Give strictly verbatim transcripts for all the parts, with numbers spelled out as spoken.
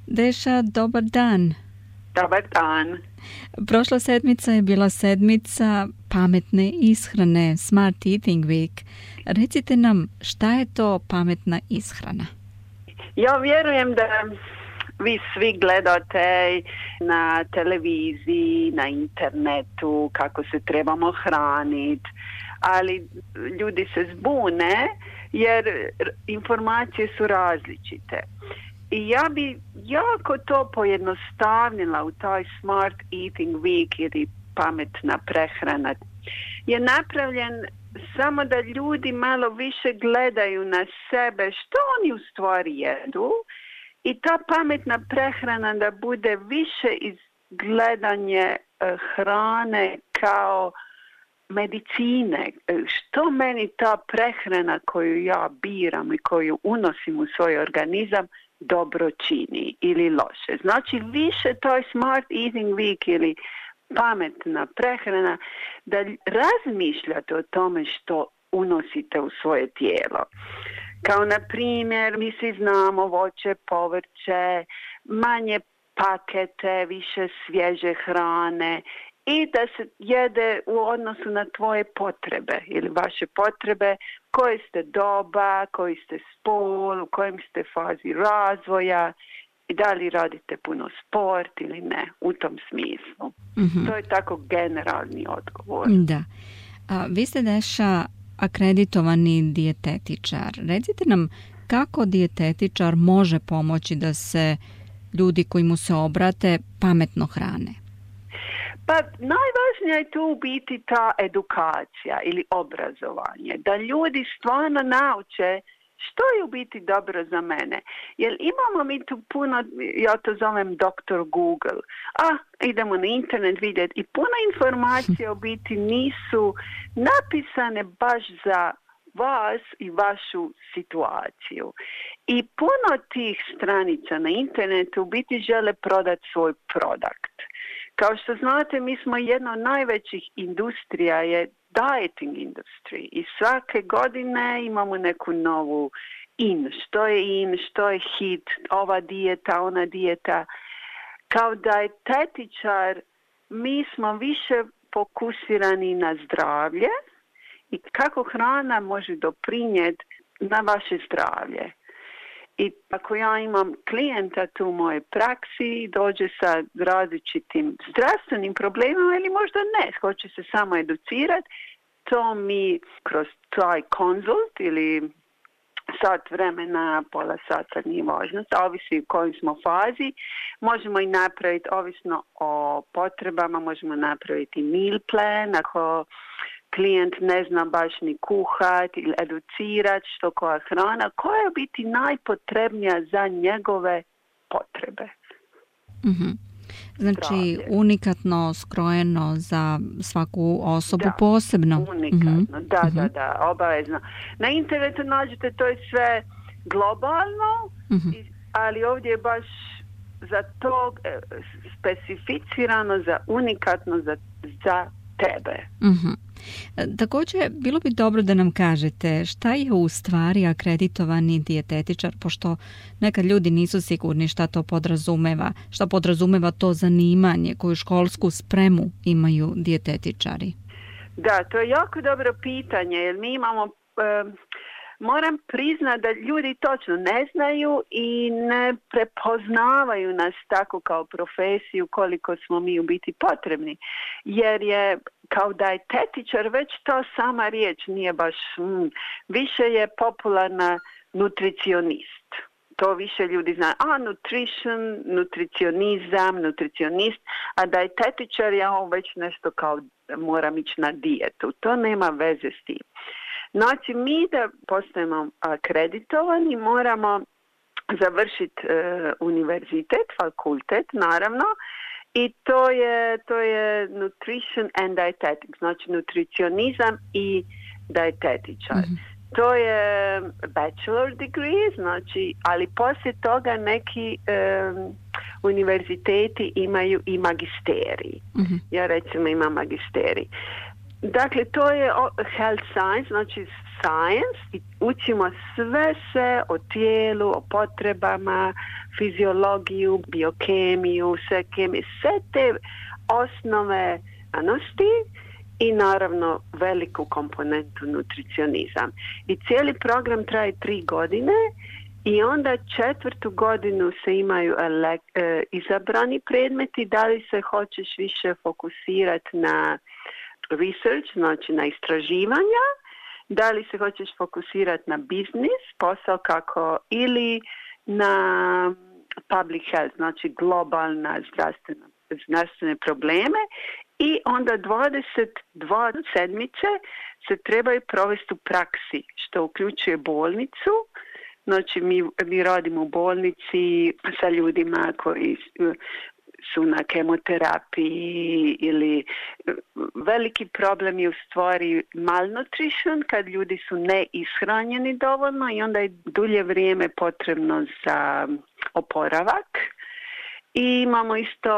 Deša, dobar dan. Dobar dan. Prošla sedmica je bila sedmica pametne ishrane, Smart Eating Week. Recite nam, šta je to pametna ishrana? Ja vjerujem da vi svi gledate na televiziji, na internetu kako se trebamo hraniti, ali ljudi se zbune jer informacije su različite. I ja bi jako to pojednostavnila u taj Smart Eating Week ili pametna prehrana. Je napravljen samo da ljudi malo više gledaju na sebe što oni u stvari jedu i ta pametna prehrana da bude više izgledanje uh, hrane kao medicine. Što meni ta prehrana koju ja biram i koju unosim u svoj organizam dobro čini ili loše. Znači više toj Smart Eating Week ili pametna prehrana da razmišljate o tome što unosite u svoje tijelo. Kao na primjer, mi svi znamo voće, povrće, manje pakete, više svježe hrane i da se jede u odnosu na tvoje potrebe ili vaše potrebe, koje ste doba, koji ste spol, u kojem ste fazi razvoja i da li radite puno sport ili ne, u tom smislu. Mm-hmm. To je tako generalni odgovor. Da. A, vi ste, Deša, akreditovani dijetetičar. Recite nam kako dijetetičar može pomoći da se ljudi koji mu se obrate pametno hrane? Pa najvažnija je tu biti ta edukacija ili obrazovanje, da ljudi stvarno nauče što je u biti dobro za mene. Jer imamo mi tu puno, ja to zovem doktor Google, a idemo na internet vidjeti i puno informacija u biti nisu napisane baš za vas i vašu situaciju. I puno tih stranica na internetu u biti žele prodati svoj produkt. Kao što znate, mi smo jedna od najvećih industrija je dieting industry i svake godine imamo neku novu in. Što je in, što je hit, ova dijeta, ona dijeta. Kao dietetičar mi smo više fokusirani na zdravlje i kako hrana može doprinijeti na vaše zdravlje. I ako ja imam klijenta tu u mojoj praksi, dođe sa različitim zdravstvenim problemima ili možda ne, hoće se samo educirati, to mi kroz taj konzult ili sat vremena, pola sata, nije važno, ovisi u kojoj smo fazi, možemo i napraviti, ovisno o potrebama, možemo napraviti meal plan, ako klijent ne zna baš ni kuhati ili educirati što koja hrana, koja je biti najpotrebnija za njegove potrebe. Mm-hmm. Znači zdravlje. Unikatno skrojeno za svaku osobu da, posebno. Unikatno, mm-hmm. da, mm-hmm. da, da, obavezno. Na internetu nađete to je sve globalno, mm-hmm. ali ovdje je baš za to specificirano, za unikatno za, za tebe. Mm-hmm. Također, bilo bi dobro da nam kažete šta je u stvari akreditovani dijetetičar, pošto nekad ljudi nisu sigurni šta to podrazumeva, šta podrazumeva to zanimanje, koju školsku spremu imaju dijetetičari. Da, to je jako dobro pitanje, jer mi imamo, um, moram priznati da ljudi točno ne znaju i ne prepoznavaju nas tako kao profesiju koliko smo mi u biti potrebni, jer je kao dietetičar već to sama riječ nije baš, mm, više je popularna nutricionist. To više ljudi zna, a nutrition, nutricionizam, nutricionist, a dietetičar je ovo već nešto kao moram ići na dijetu. To nema veze s tim. Znači mi da postajemo akreditovani moramo završiti uh, univerzitet, fakultet naravno, i to je, to je nutrition and dietetics, znači nutricionizam i dietetičar. Mm-hmm. To je bachelor degree, znači, ali poslije toga neki um, univerziteti imaju i magisterij. Mm-hmm. Ja recimo imam magisterij. Dakle, to je health science, znači science i učimo sve se o tijelu, o potrebama, fiziologiju, biokemiju, sve kemiju, sve te osnove znanosti i naravno veliku komponentu nutricionizam. I cijeli program traje tri godine i onda četvrtu godinu se imaju ele, e, izabrani predmeti, da li se hoćeš više fokusirati na research, znači na istraživanja, da li se hoćeš fokusirati na biznis, posao kako, ili na public health, znači globalna zdravstvena, zdravstvene probleme i onda dvadeset dva sedmice se trebaju provesti u praksi, što uključuje bolnicu. Znači mi, mi radimo u bolnici sa ljudima koji su na kemoterapiji ili veliki problem je u stvari malnutrition, kad ljudi su neishranjeni dovoljno i onda je dulje vrijeme potrebno za oporavak. I imamo isto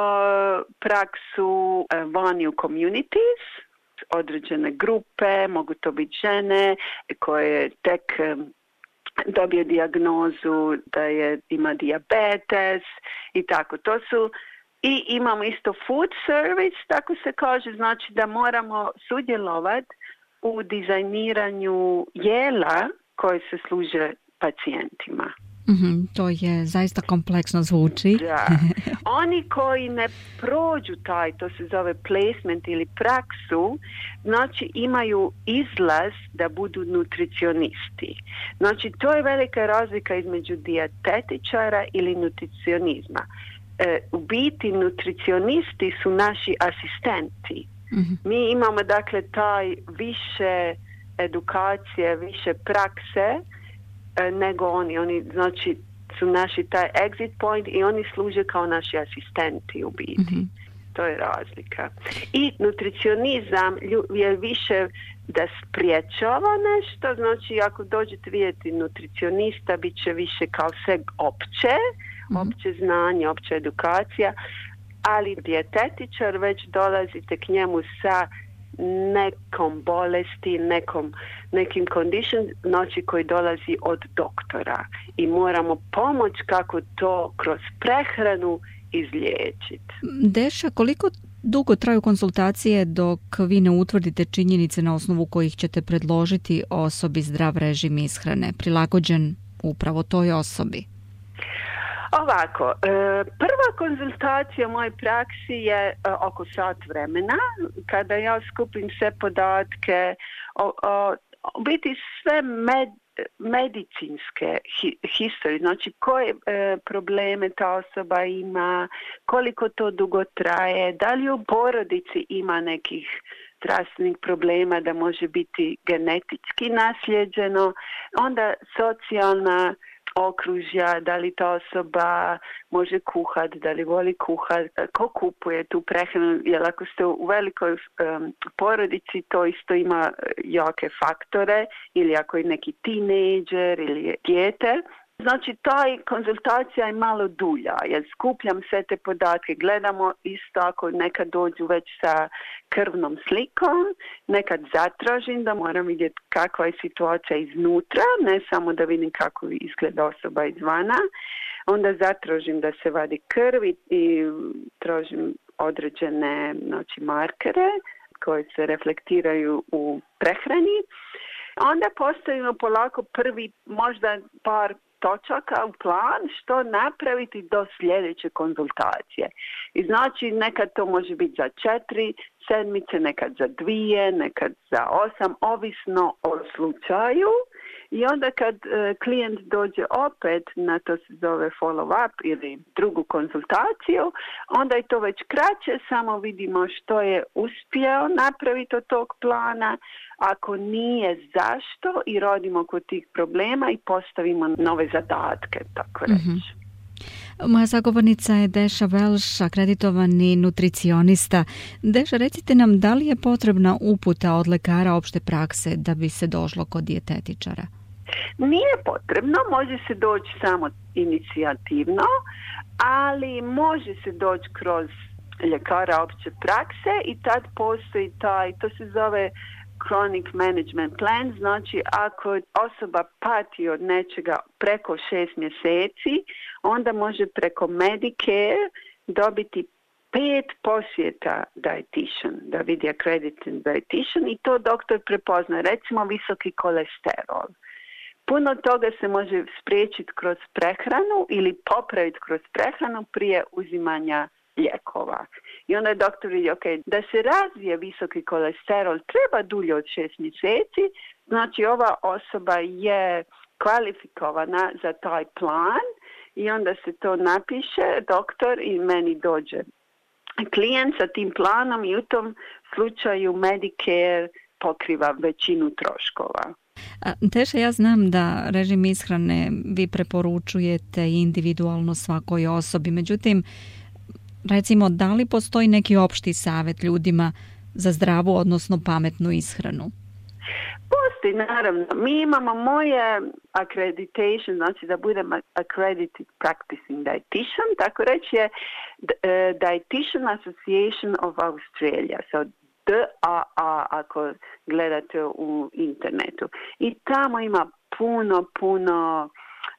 praksu vani u communities, određene grupe, mogu to biti žene koje tek dobije dijagnozu da je, ima dijabetes i tako. To su, i imamo isto food service, tako se kaže, znači da moramo sudjelovati u dizajniranju jela koje se služe pacijentima. Mm-hmm, to je zaista kompleksno zvuči. Da. Oni koji ne prođu taj, to se zove placement ili praksu, znači imaju izlaz da budu nutricionisti. Znači to je velika razlika između dijetetičara ili nutricionizma. E, u biti nutricionisti su naši asistenti. Mm-hmm. Mi imamo dakle taj više edukacije, više prakse nego oni. Oni znači su naši taj exit point i oni služe kao naši asistenti u biti. Mm-hmm. To je razlika. I nutricionizam je više da spriječava nešto, znači ako dođete vidjeti nutricionista bit će više kao sve opće, mm-hmm. opće znanje, opća edukacija, ali dijetetičar već dolazite k njemu sa nekom bolesti, nekom, nekim condition, znači koji dolazi od doktora i moramo pomoć kako to kroz prehranu izliječiti. Deša, koliko dugo traju konsultacije dok vi ne utvrdite činjenice na osnovu kojih ćete predložiti osobi zdrav režim ishrane, prilagođen upravo toj osobi? Ovako, prva konzultacija u mojoj praksi je oko sat vremena, kada ja skupim sve podatke, o, o, o biti sve med, medicinske historije, znači koje e, probleme ta osoba ima, koliko to dugo traje, da li u porodici ima nekih zdravstvenih problema da može biti genetički nasljeđeno, onda socijalna okružja, da li ta osoba može kuhati, da li voli kuhati, ko kupuje tu prehranu, jer ako ste u velikoj um, porodici, to isto ima jake faktore, ili ako je neki tinejdžer ili dijete. Znači, taj konzultacija je malo dulja, jer skupljam sve te podatke, gledamo isto ako nekad dođu već sa krvnom slikom, nekad zatražim da moram vidjeti kakva je situacija iznutra, ne samo da vidim kako izgleda osoba izvana, onda zatražim da se vadi krv i tražim određene znači, markere koji se reflektiraju u prehrani. Onda postavimo polako prvi, možda par točaka u plan što napraviti do sljedeće konzultacije. I znači nekad to može biti za četiri sedmice, nekad za dvije, nekad za osam, ovisno o slučaju. I onda kad e, klijent dođe opet na, to se zove follow-up ili drugu konzultaciju, onda je to već kraće, samo vidimo što je uspio napraviti od tog plana, ako nije zašto i radimo kod tih problema i postavimo nove zadatke, tako reći. Mm-hmm. Moja sagovornica je Deša Velš, akreditovani nutricionista. Deša, recite nam da li je potrebna uputa od lekara opšte prakse da bi se došlo kod dijetetičara? Nije potrebno, može se doći samo inicijativno, ali može se doći kroz ljekara opće prakse i tad postoji taj, to se zove chronic management plan, znači ako osoba pati od nečega preko šest mjeseci, onda može preko Medicare dobiti pet posjeta dietitian, da vidi accredited dietitian i to doktor prepozna, recimo visoki kolesterol. Puno toga se može spriječiti kroz prehranu ili popraviti kroz prehranu prije uzimanja lijekova. I onda je doktor vidi, ok, da se razvije visoki kolesterol treba dulje od šest mjeseci, znači ova osoba je kvalifikovana za taj plan i onda se to napiše, doktor i meni dođe klijent sa tim planom i u tom slučaju Medicare pokriva većinu troškova. Teša, ja znam da režim ishrane vi preporučujete individualno svakoj osobi, međutim, recimo, da li postoji neki opšti savjet ljudima za zdravu, odnosno pametnu ishranu? Postoji, naravno. Mi imamo moje accreditation, znači da budem accredited practicing dietitian, tako reći je Dietitian Association of Australia, so D A A ako gledate u internetu. I tamo ima puno, puno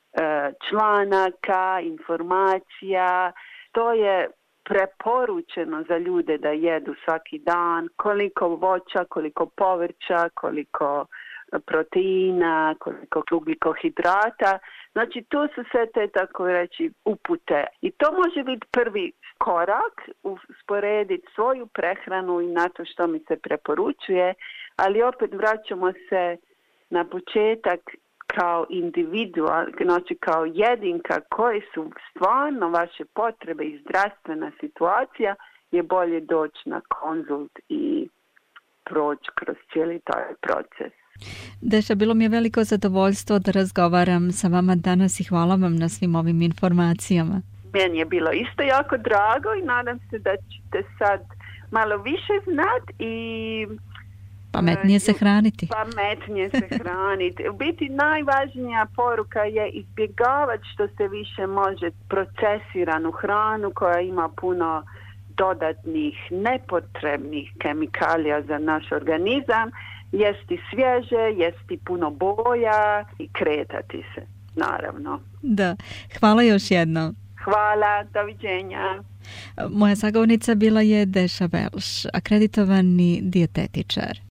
članaka, informacija, to je preporučeno za ljude da jedu svaki dan, koliko voća, koliko povrća, koliko proteina, koliko ugljikohidrata. Znači to su sve te, tako reći, upute. I to može biti prvi korak, usporediti svoju prehranu i na to što mi se preporučuje, ali opet vraćamo se na početak kao individual, znači kao jedinka koje su stvarno vaše potrebe i zdravstvena situacija, je bolje doći na konzult i proći kroz cijeli taj proces. Deša, bilo mi je veliko zadovoljstvo da razgovaram sa vama danas i hvala vam na svim ovim informacijama. Meni je bilo isto jako drago i nadam se da ćete sad malo više znati i pametnije se hraniti. Pametnije se hraniti. U biti najvažnija poruka je izbjegavati što se više može procesiranu hranu koja ima puno dodatnih nepotrebnih kemikalija za naš organizam, jesti svježe, jesti puno boja i kretati se, naravno. Da, hvala još jednom. Hvala, doviđenja. Moja sagovornica bila je Deša Velš, akreditovani dijetetičar.